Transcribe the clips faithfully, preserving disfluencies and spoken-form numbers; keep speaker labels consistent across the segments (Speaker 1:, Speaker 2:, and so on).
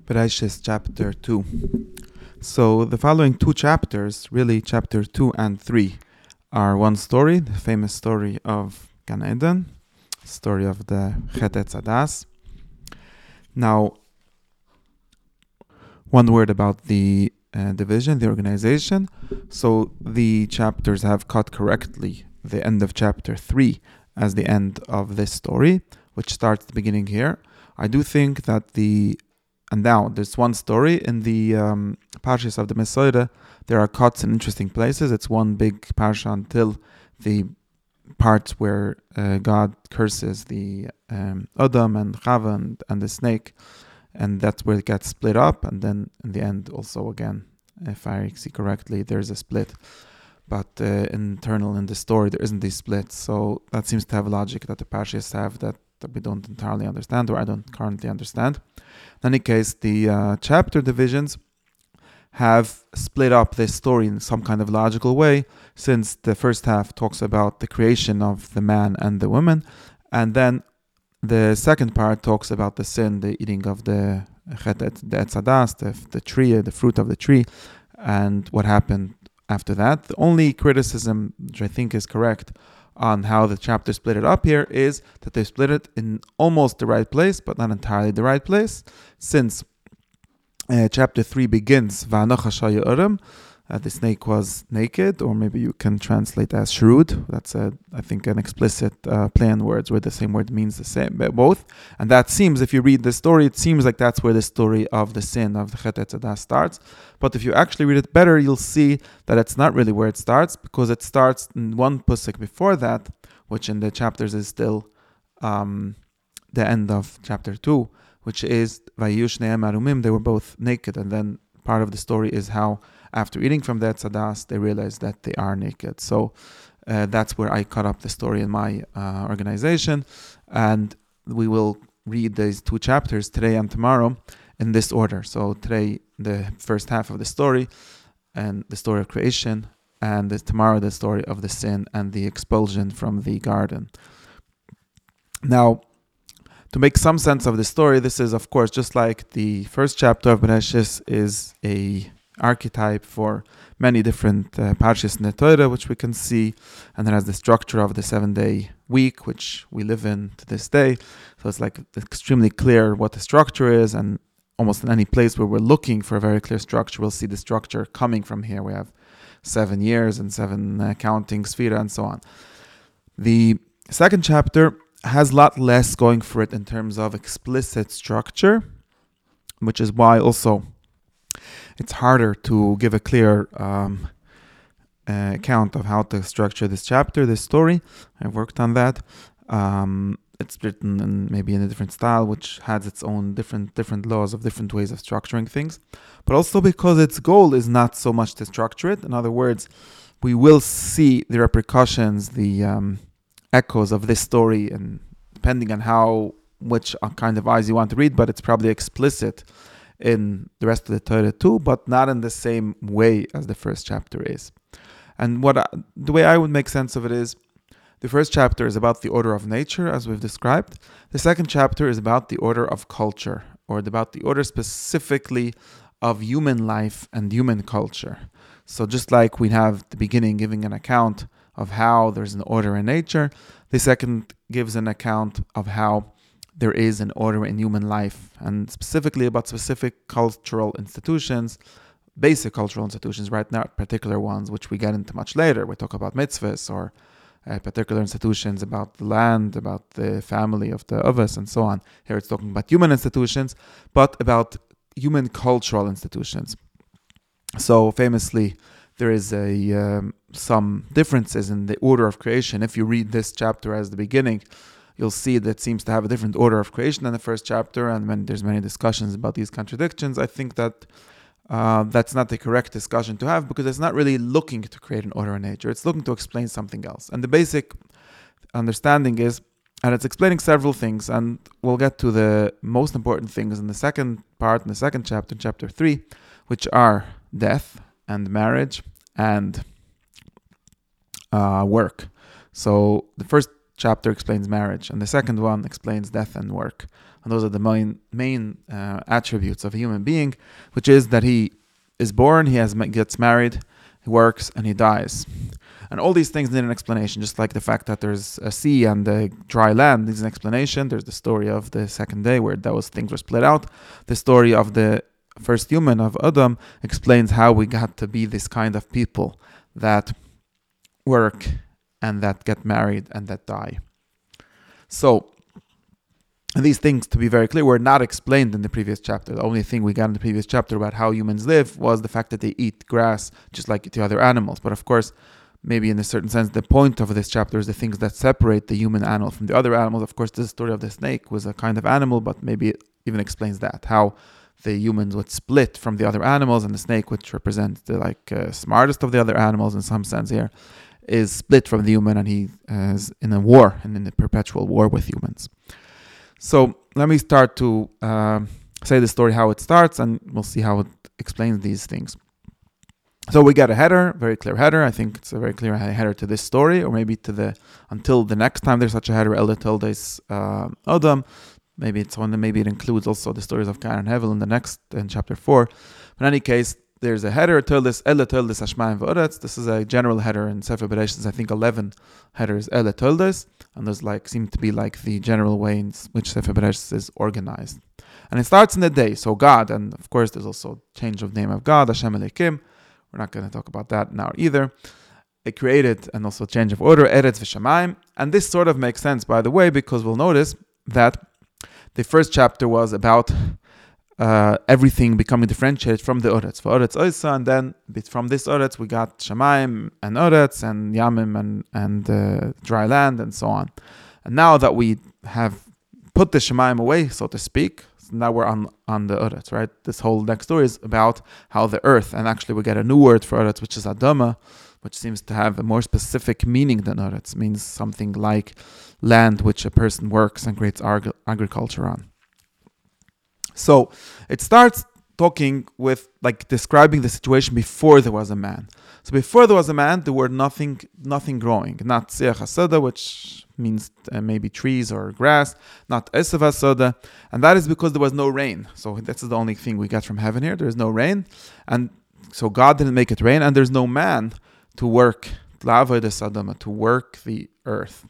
Speaker 1: Bereshis chapter two. So the following two chapters, really chapter two and three, are one story, the famous story of Gan Eden, story of the Chet Etz Adas. Now, one word about the uh, division, the organization. So the chapters have cut correctly the end of chapter three as the end of this story, which starts at the beginning here. I do think that the And now, there's one story in the um, Parshas of the Mesorah. There are cuts in interesting places. It's one big parsha until the part where uh, God curses the um, Adam and Chava and, and the snake. And that's where it gets split up. And then in the end, also again, if I see correctly, there's a split. But uh, internal in the story, there isn't this split. So that seems to have logic that the Parshas have that that we don't entirely understand, or I don't currently understand. In any case, the uh, chapter divisions have split up this story in some kind of logical way, since the first half talks about the creation of the man and the woman, and then the second part talks about the sin, the eating of the Chet Etz, the Etz Adas, the, the tree, the fruit of the tree, and what happened after that. The only criticism, which I think is correct, on how the chapter split it up here is that they split it in almost the right place, but not entirely the right place, since uh, chapter three begins, Va'anocha shaya urim, uh, the snake was naked, or maybe you can translate as shrewd. That's, a, I think, an explicit uh, play on words where the same word means the same, both. And that seems, if you read the story, it seems like that's where the story of the sin of the Chet Etz Adas starts. But if you actually read it better, you'll see that it's not really where it starts, because it starts in one pasuk before that, which in the chapters is still um, the end of chapter two, which is Vayu shneim arumim, they were both naked. And then part of the story is how after eating from the Etz Adas, they realize that they are naked. So uh, that's where I cut up the story in my uh, organization. And we will read these two chapters today and tomorrow in this order. So today, the first half of the story and the story of creation, and this, tomorrow the story of the sin and the expulsion from the garden. Now, to make some sense of the story, this is, of course, just like the first chapter of Bereshis is a archetype for many different uh, parshas in the Torah, which we can see, and it has the structure of the seven-day week, which we live in to this day. So it's like extremely clear what the structure is, and almost in any place where we're looking for a very clear structure, we'll see the structure coming from here. We have seven years and seven uh, counting sphera and so on. The second chapter has a lot less going for it in terms of explicit structure, which is why also it's harder to give a clear um, uh, account of how to structure this chapter, this story. I've worked on that. Um, it's written in maybe in a different style, which has its own different different laws of different ways of structuring things. But also because its goal is not so much to structure it. In other words, we will see the repercussions, the um, echoes of this story, and depending on how, which kind of eyes you want to read, but it's probably explicit in the rest of the Torah too, but not in the same way as the first chapter is. And what I, the way I would make sense of it is, the first chapter is about the order of nature, as we've described. The second chapter is about the order of culture, or about the order specifically of human life and human culture. So just like we have the beginning giving an account of how there's an order in nature, the second gives an account of how there is an order in human life, and specifically about specific cultural institutions, basic cultural institutions, right? Not particular ones, which we get into much later. We talk about mitzvahs, or uh, particular institutions about the land, about the family of the Avos, and so on. Here it's talking about human institutions, but about human cultural institutions. So famously, there is a um, some differences in the order of creation. If you read this chapter as the beginning, you'll see that it seems to have a different order of creation than the first chapter, and when there's many discussions about these contradictions, I think that uh, that's not the correct discussion to have, because it's not really looking to create an order in nature. It's looking to explain something else. And the basic understanding is, and it's explaining several things, and we'll get to the most important things in the second part, in the second chapter, chapter three, which are death and marriage and uh, work. So the first chapter explains marriage, and the second one explains death and work. And those are the main main uh, attributes of a human being, which is that he is born, he has gets married, he works, and he dies. And all these things need an explanation, just like the fact that there's a sea and a dry land needs an explanation. There's the story of the second day where those things were split out. The story of the first human, of Adam, explains how we got to be this kind of people that work and that get married and that die. So, these things, to be very clear, were not explained in the previous chapter. The only thing we got in the previous chapter about how humans live was the fact that they eat grass just like the other animals. But of course, maybe in a certain sense, the point of this chapter is the things that separate the human animal from the other animals. Of course, the story of the snake was a kind of animal, but maybe it even explains that, how the humans would split from the other animals, and the snake, which represents the like uh, smartest of the other animals in some sense here, is split from the human, and he is in a war, and in a perpetual war with humans. So let me start to uh, say the story, how it starts, and we'll see how it explains these things. So we get a header, very clear header. I think it's a very clear header to this story, or maybe to the until the next time there's such a header, Ella Tildes uh, Adam. Maybe it's one. Maybe it includes also the stories of Cain and Hevel in the next in chapter four. But in any case, there's a header, Tildes Ella Tildes Hashmayim V'Oretz. This is a general header in Sefer Bereshit. I think eleven headers Ella Tildes, and there's like seem to be like the general way in which Sefer Bereshit is organized. And it starts in the day. So God, and of course there's also change of name of God, Hashem Elokim. We're not going to talk about that now either. It created and also change of order, Eretz V'Shamayim. And this sort of makes sense, by the way, because we'll notice that the first chapter was about uh, everything becoming differentiated from the Oretz. For Oretz Oisa, and then from this Oretz we got Shamayim and Oretz and Yamim and, and uh, dry land and so on. And now that we have put the Shamayim away, so to speak, so now we're on, on the Oretz, right? This whole next story is about how the earth, and actually we get a new word for Oretz, which is Adama, which seems to have a more specific meaning than Oretz. It means something like land which a person works and creates ag- agriculture on. So it starts talking with, like, describing the situation before there was a man. So before there was a man, there were nothing nothing growing. Not Siach HaSoda, which means uh, maybe trees or grass, not Esav HaSoda, and that is because there was no rain. So that's the only thing we get from heaven here. There is no rain, and so God didn't make it rain, and there's no man to work, to work the earth.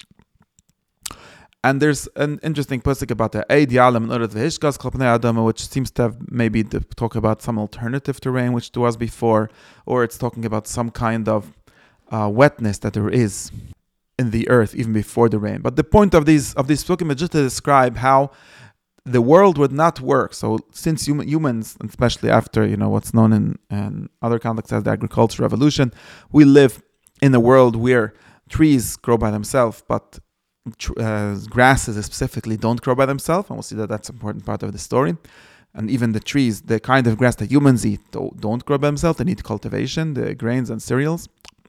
Speaker 1: And there's an interesting pasuk about the Eid Yalam and Urat V'Hishkas Kalpanei Adama, which seems to have maybe to talk about some alternative to rain, which there was before, or it's talking about some kind of uh, wetness that there is in the earth even before the rain. But the point of these of these pasukim is just to describe how the world would not work. So since hum- humans, especially after you know what's known in, in other contexts as the agricultural revolution, we live in a world where trees grow by themselves, but uh, grasses specifically don't grow by themselves, and we'll see that that's an important part of the story. And even the trees, the kind of grass that humans eat, don't grow by themselves. They need cultivation, the grains and cereals.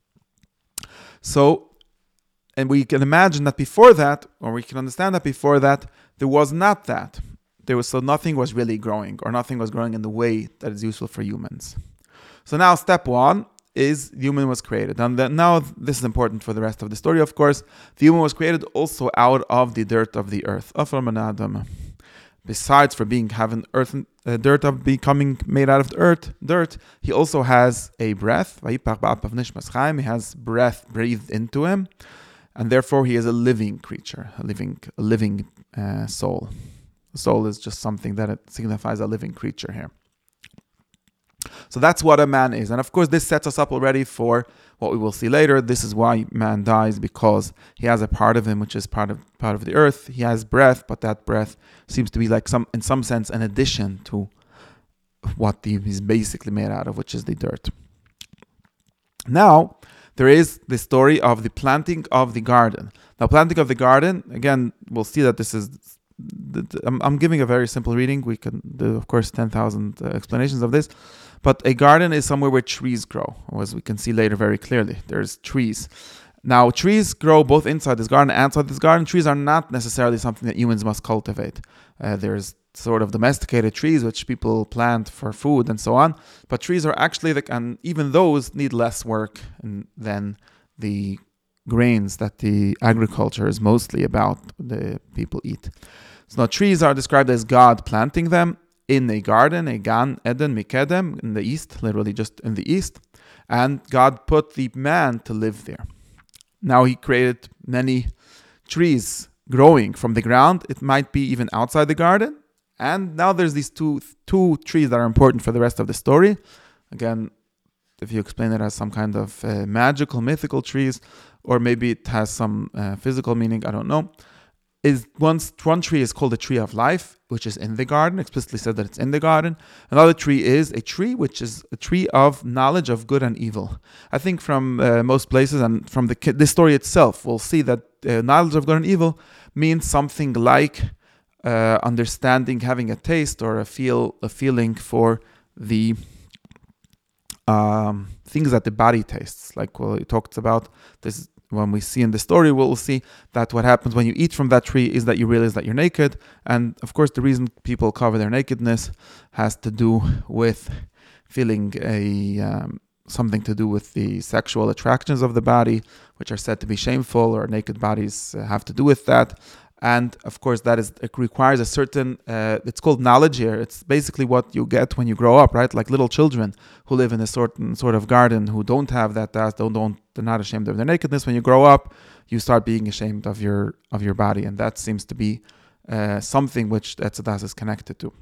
Speaker 1: So, and we can imagine that before that, or we can understand that before that, there was not that. There was so nothing was really growing, or nothing was growing in the way that is useful for humans. So now step one is the human was created. And then now this is important for the rest of the story, of course. The human was created also out of the dirt of the earth. Besides for being having earth, uh, dirt of becoming made out of the earth, dirt, he also has a breath. He has breath breathed into him, and therefore he is a living creature, a living, a living uh, soul. The soul is just something that it signifies a living creature here. So that's what a man is. And of course, this sets us up already for what we will see later. This is why man dies, because he has a part of him which is part of part of the earth. He has breath, but that breath seems to be like some, in some sense, an addition to what the, he's basically made out of, which is the dirt. Now, there is the story of the planting of the garden. Now, planting of the garden, again, we'll see that this is I'm, I'm giving a very simple reading. We can do, of course, ten thousand uh, explanations of this. But a garden is somewhere where trees grow, as we can see later very clearly. There's trees. Now, trees grow both inside this garden and outside this garden. Trees are not necessarily something that humans must cultivate. Uh, there's sort of domesticated trees, which people plant for food and so on. But trees are actually, the, and even those need less work than the grains that the agriculture is mostly about, the people eat. So now trees are described as God planting them in a garden, a Gan Eden Mikedem, in the east, literally just in the east. And God put the man to live there. Now he created many trees growing from the ground. It might be even outside the garden. And now there's these two two trees that are important for the rest of the story. Again, if you explain it as some kind of uh, magical, mythical trees, or maybe it has some uh, physical meaning, I don't know. Is one, one tree is called the tree of life, which is in the garden, explicitly said that it's in the garden. Another tree is a tree which is a tree of knowledge of good and evil. I think from uh, most places and from the the story itself, we'll see that uh, knowledge of good and evil means something like uh, understanding, having a taste or a feel, a feeling for the um, things that the body tastes. Like well, he talks about this. When we see in the story, we'll see that what happens when you eat from that tree is that you realize that you're naked. And of course, the reason people cover their nakedness has to do with feeling a um, something to do with the sexual attractions of the body, which are said to be shameful, or naked bodies have to do with that. And of course, that is it requires a certain, uh, it's called knowledge here. It's basically what you get when you grow up, right? Like little children who live in a certain sort of garden who don't have that task, don't, don't, they're not ashamed of their nakedness. When you grow up, you start being ashamed of your of your body. And that seems to be uh, something which Etzadas is connected to.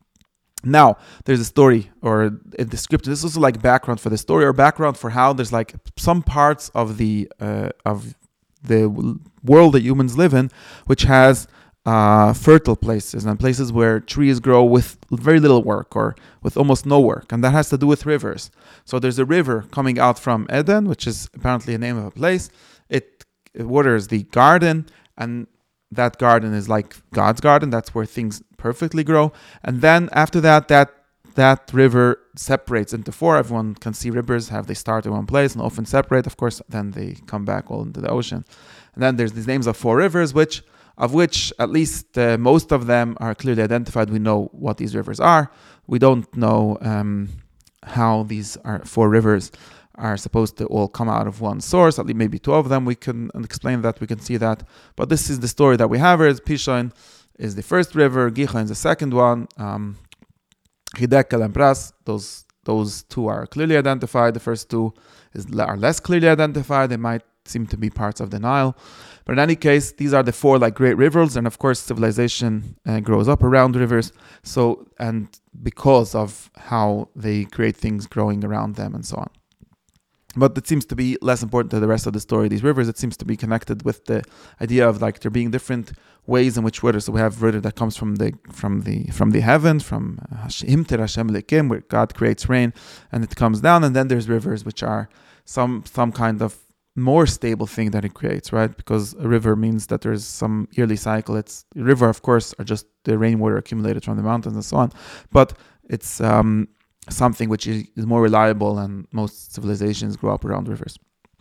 Speaker 1: Now, there's a story or a description. This is also like background for the story or background for how there's like some parts of the uh, of the world that humans live in, which has uh, fertile places and places where trees grow with very little work or with almost no work. And that has to do with rivers. So there's a river coming out from Eden, which is apparently a name of a place. It, it waters the garden, and that garden is like God's garden. That's where things perfectly grow. And then after that, that that river separates into four. Everyone can see rivers, have they start in one place and often separate. Of course, then they come back all into the ocean. And then there's these names of four rivers, which of which at least uh, most of them are clearly identified. We know what these rivers are. We don't know um, how these are four rivers are supposed to all come out of one source. At least maybe two of them. We can explain that. We can see that. But this is the story that we have here. Pishon is the first river. Gichon is the second one. Um, Hidekel and Pras, those those two are clearly identified. The first two is, are less clearly identified. They might seem to be parts of the Nile. But in any case, these are the four like great rivers. And of course, civilization uh, grows up around rivers. So, and because of how they create things growing around them and so on. But it seems to be less important to the rest of the story. These rivers, it seems to be connected with the idea of like there being different ways in which water. So we have water that comes from the from the from the heavens, from Himter Hashem Lekim, where God creates rain, and it comes down. And then there's rivers, which are some some kind of more stable thing that it creates, right? Because a river means that there's some yearly cycle. It's river, of course, are just the rainwater accumulated from the mountains and so on. But it's um. something which is more reliable, and most civilizations grow up around rivers.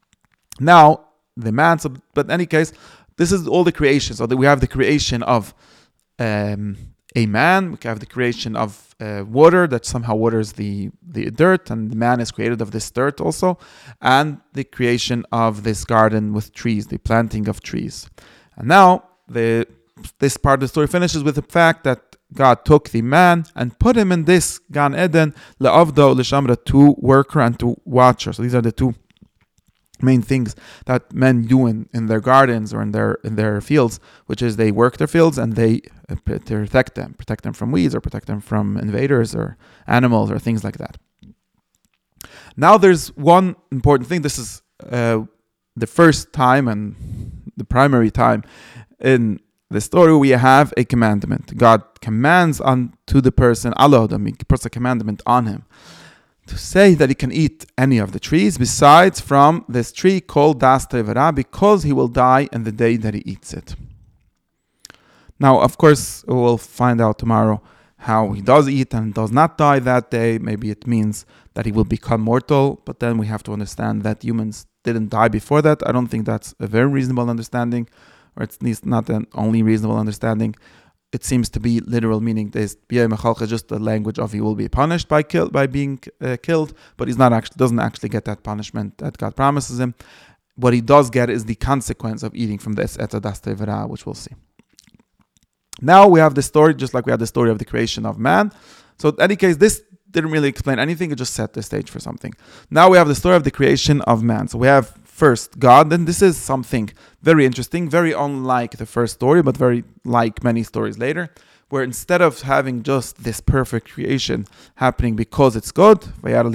Speaker 1: Now, the man, so, but in any case, this is all the creation. So that we have the creation of um, a man, we have the creation of uh, water that somehow waters the, the dirt, and the man is created of this dirt also, and the creation of this garden with trees, the planting of trees. And now, the this part of the story finishes with the fact that God took the man and put him in this Gan Eden, le'avdo, le'shamra, to worker and to watcher. So these are the two main things that men do in, in their gardens or in their in their fields, which is they work their fields and they uh, protect them, protect them from weeds or protect them from invaders or animals or things like that. Now there's one important thing. This is uh, the first time and the primary time in the story we have a commandment. God commands unto the person, Allah, he puts a commandment on him to say that he can eat any of the trees besides from this tree called Das Tevera, because he will die in the day that he eats it. Now, of course, we'll find out tomorrow how he does eat and does not die that day. Maybe it means that he will become mortal, but then we have to understand that humans didn't die before that. I don't think that's a very reasonable understanding, or it's not an only reasonable understanding. It seems to be literal, meaning there's just the language of he will be punished by kill, by being uh, killed, but he's not actually doesn't actually get that punishment that God promises him. what he does get is the consequence of eating from this Etz Hadas Tov V'Ra, which we'll see. Now we have the story, just like we had the story of the creation of man. So in any case, this didn't really explain anything, it just set the stage for something. Now we have the story of the creation of man. So we have first God, and this is something very interesting, very unlike the first story, but very like many stories later, where instead of having just this perfect creation happening because it's good, we have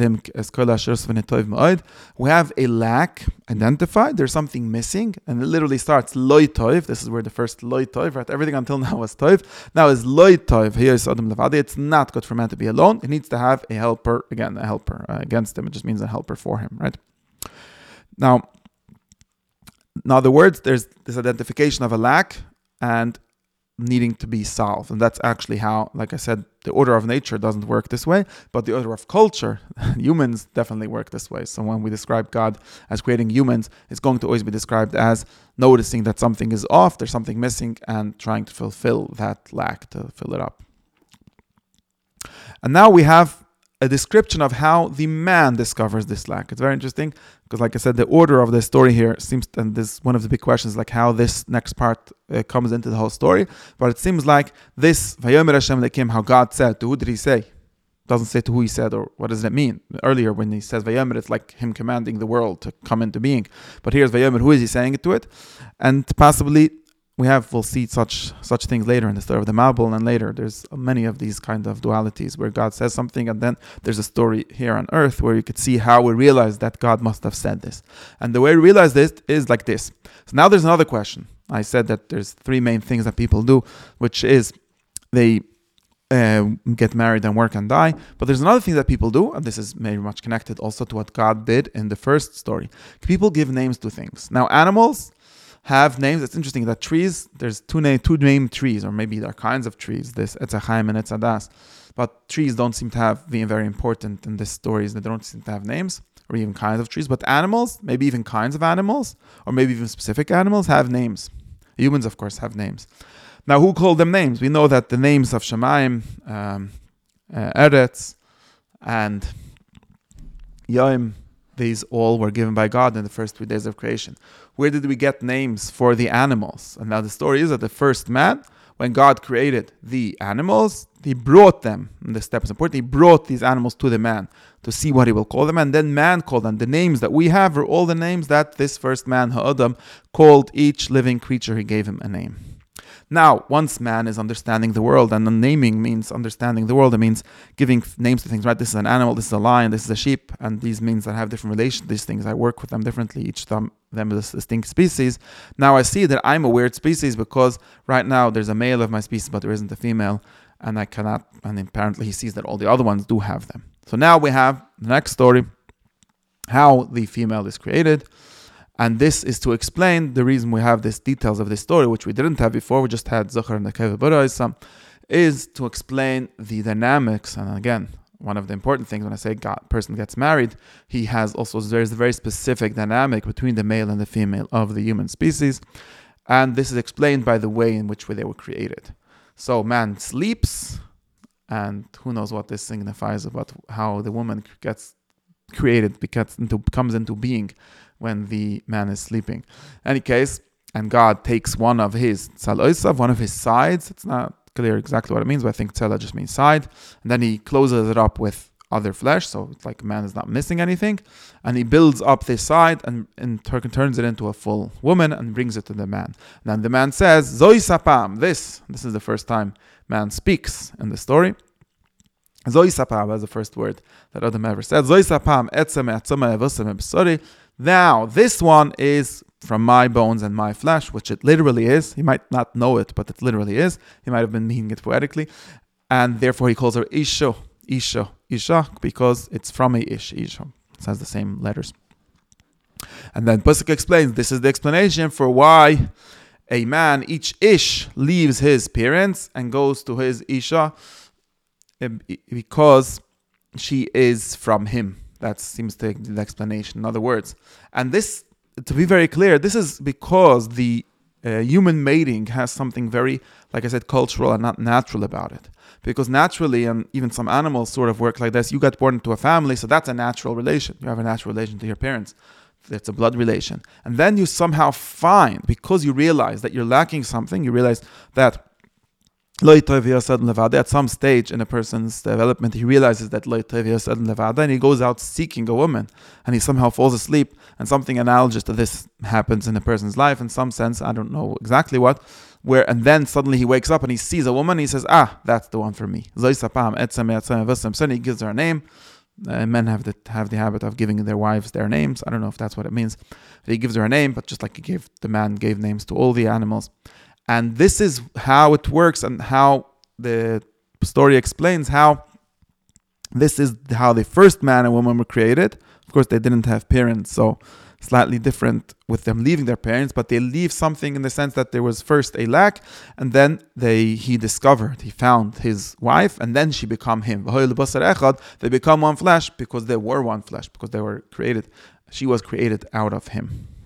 Speaker 1: a lack identified, there's something missing, and it literally starts loy toiv. This is where the first loy toiv, right? Everything until now was toiv. Now is loy toiv. Here is Adam Levadi. It's not good for man to be alone. It needs to have a helper, again, a helper uh, against him. It just means a helper for him, right? Now, in other words, there's this identification of a lack and needing to be solved. And that's actually how, like I said, the order of nature doesn't work this way, but the order of culture, humans definitely work this way. So when we describe God as creating humans, it's going to always be described as noticing that something is off, there's something missing, and trying to fulfill that lack, to fill it up. And now we have a description of how the man discovers this lack. It's very interesting because, like I said, the order of the story here seems, and this one of the big questions, like how this next part uh, comes into the whole story. But it seems like this Vayomer Hashem Lekim, how God said, to who did He say? Doesn't say to who He said, or what does it mean? Earlier when He says Vayomer, it's like Him commanding the world to come into being. But here's Vayomer, who is He saying it to it? And possibly we have, we'll see such such things later in the story of the Mabul, and later there's many of these kind of dualities where God says something, and then there's a story here on earth where you could see how we realize that God must have said this. And the way we realize this is like this. So now there's another question. I said that there's three main things that people do, which is they uh, get married and work and die. But there's another thing that people do, and this is very much connected also to what God did in the first story. People give names to things. Now animals have names. It's interesting that trees, there's two name, two named trees, or maybe there are kinds of trees, this Etz Chaim and Etz Hadas. But trees don't seem to have being very important in these stories. They don't seem to have names, or even kinds of trees. But animals, maybe even kinds of animals, or maybe even specific animals, have names. Humans, of course, have names. Now, who called them names? We know that the names of Shemaim, um, uh, Eretz, and Yom, these all were given by God in the first three days of creation. Where did we get names for the animals? And now the story is that the first man, when God created the animals, He brought them, and this step is important, He brought these animals to the man to see what He will call them, and then man called them. The names that we have are all the names that this first man, Ha'adam, called each living creature. He gave him a name. Now, once man is understanding the world, and the naming means understanding the world, it means giving names to things, right? This is an animal, this is a lion, this is a sheep, and these means that have different relations. These things, I work with them differently. Each of them is a distinct species. Now I see that I'm a weird species because right now there's a male of my species, but there isn't a female, and I cannot, and apparently he sees that all the other ones do have them. So now we have the next story, how the female is created. And this is to explain the reason we have these details of this story, which we didn't have before. We just had Zachar and Nekeva Baraisa, is to explain the dynamics. And again, one of the important things when I say God, person gets married, he has also, there's a very specific dynamic between the male and the female of the human species. And this is explained by the way in which they were created. So man sleeps, and who knows what this signifies about how the woman gets created, because into, comes into being when the man is sleeping. In any case, and God takes one of his tzal, one of his sides. It's not clear exactly what it means, but I think tzala just means side. And then he closes it up with other flesh, so it's like man is not missing anything. And he builds up this side and, and turns it into a full woman and brings it to the man. And then the man says, Zoi sapam, this. This is the first time man speaks in the story. Zoi sapam is the first word that Adam ever said. Zoi sapam etzem etzem evosem ebsori. Now, this one is from my bones and my flesh, which it literally is. He might not know it, but it literally is. He might have been meaning it poetically. And therefore he calls her Isho, Isho, Isha, because it's from a Ish, Isha. It has the same letters. And then Pasuk explains, this is the explanation for why a man, each Ish, leaves his parents and goes to his Isha, because she is from him. That seems to be the explanation, in other words. And this, to be very clear, this is because the uh, human mating has something very, like I said, cultural and not natural about it. Because naturally, and even some animals sort of work like this, you get born into a family, so that's a natural relation. You have a natural relation to your parents. It's a blood relation. And then you somehow find, because you realize that you're lacking something, you realize that at some stage in a person's development, he realizes that and he goes out seeking a woman, and he somehow falls asleep, and something analogous to this happens in a person's life in some sense, I don't know exactly what, where and then suddenly he wakes up and he sees a woman, and he says, ah, that's the one for me. He gives her a name. Uh, men have the have the habit of giving their wives their names. I don't know if that's what it means. He gives her a name, but just like he gave the man gave names to all the animals. And this is how it works, and how the story explains how this is how the first man and woman were created. Of course, they didn't have parents, so slightly different with them leaving their parents, but they leave something in the sense that there was first a lack, and then they he discovered, he found his wife, and then she become him. They become one flesh because they were one flesh, because they were created. She was created out of him.